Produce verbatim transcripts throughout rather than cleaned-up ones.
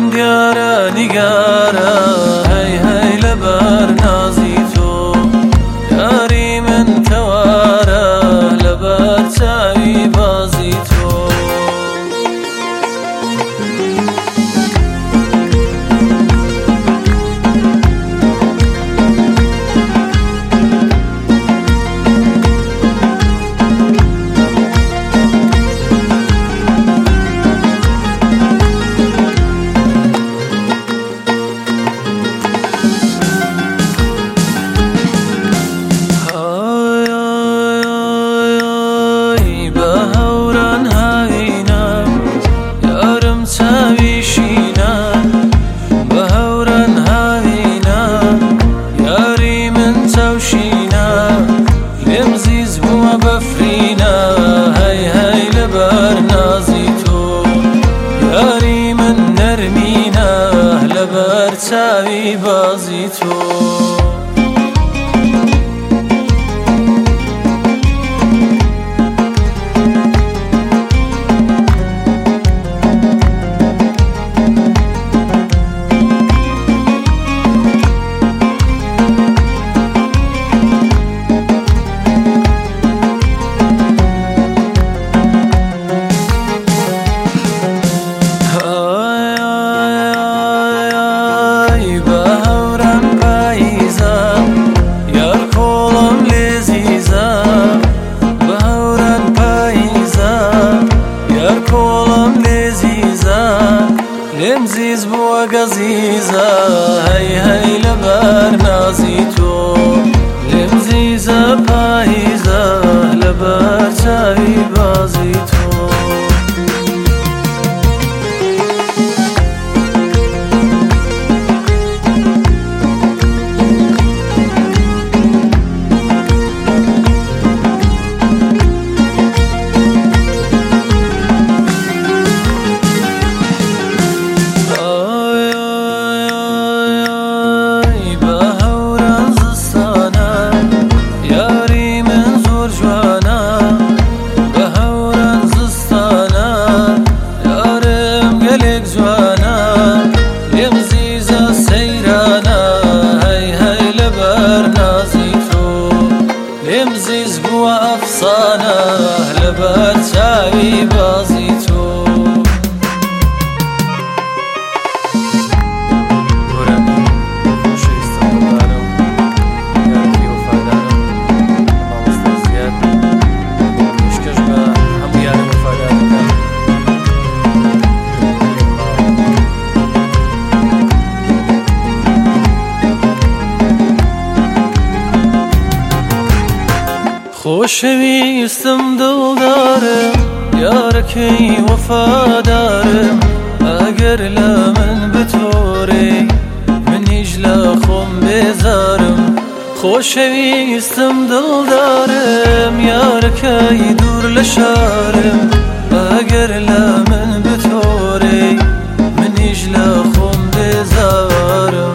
دیارە نیگارە هەی هەی لەبەر نازی تۆ یاری من کەوارە لەبەر چاوی بازی تۆ چاوی بازی تو لمزيز بوا قزيزة هاي هاي لبر نازي تو لمزيزة بايزة لبر شاوي بازي تو لمزيز بوا أفصانة لبر شاوي بازي تو خۆشەویستم دڵدارم یارەکەی وەفادارم ئەگەر لە من بتۆرێ منیش لە خۆم بێزارم خۆشەویستم دڵدارم یارەکەی دوور لە شارم ئەگەر لە من بتۆرێ منیش لە خۆم بێزارم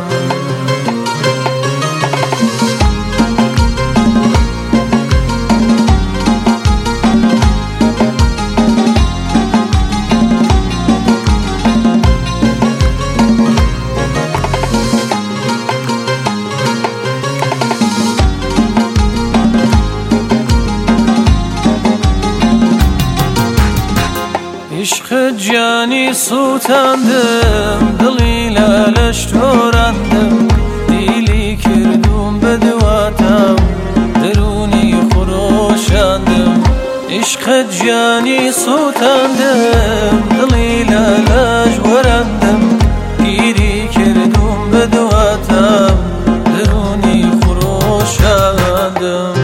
عشق جانی سوتاندم دڵی لە لەش تۆراندم دیلی کردوم بە دواتم دەرونی خۆشاندم عشق جانی سوتاندم دڵی لە لەش وەراندم گیری کردوم بە دواتم دەرونی خۆشاندم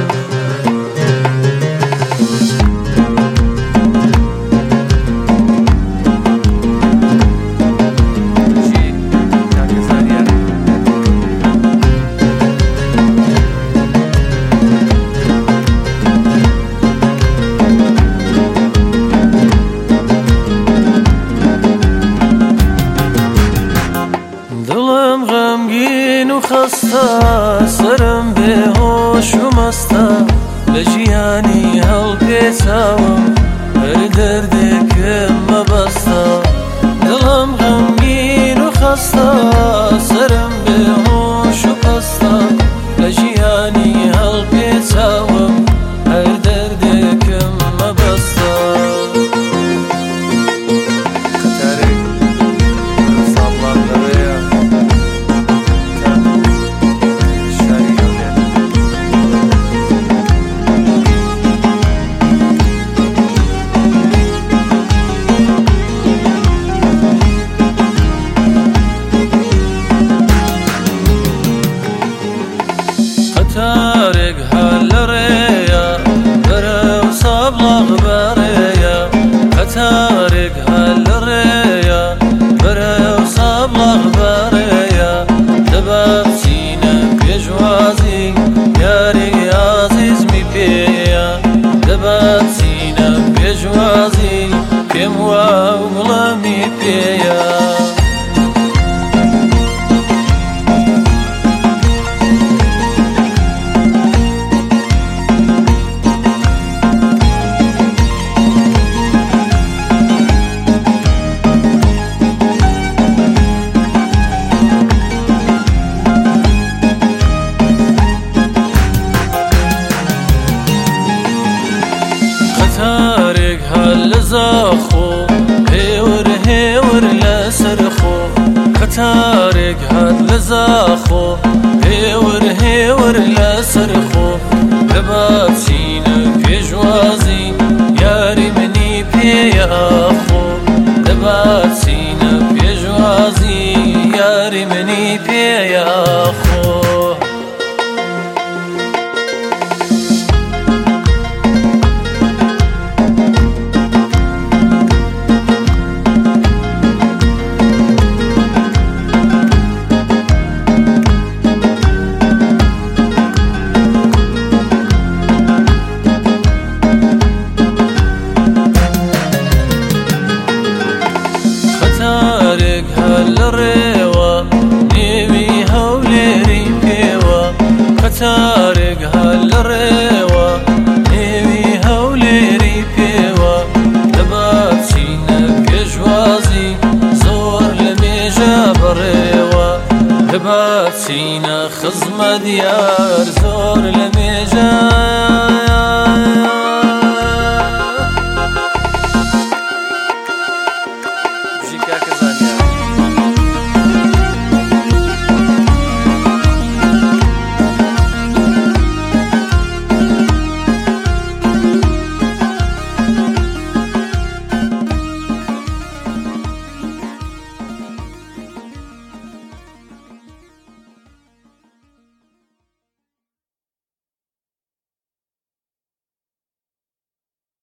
خەستە سرم بێهۆش و مەستە لە ژیانی هەڵپێچاوم هەر دەردێکم مەبەستە دڵم غەمگین و قەتارێک هات لە زاخۆ هێور هێور لەسەر خۆ دەبا بچینە پێشوازی یاری منی پێیاخۆ دەبا بچینە پێشوازی یاری منی پێیاخۆ قەتارێک هات لە ڕێوە نێوی هەولێری پێوە قەتارێک هات لە ڕێوە نێوی هەولێری پێوە دەبا بچینە پێشوازی زۆر لە مێژە بەڕێوە دەبا بچینە خزمەت یار زۆر لە مێژە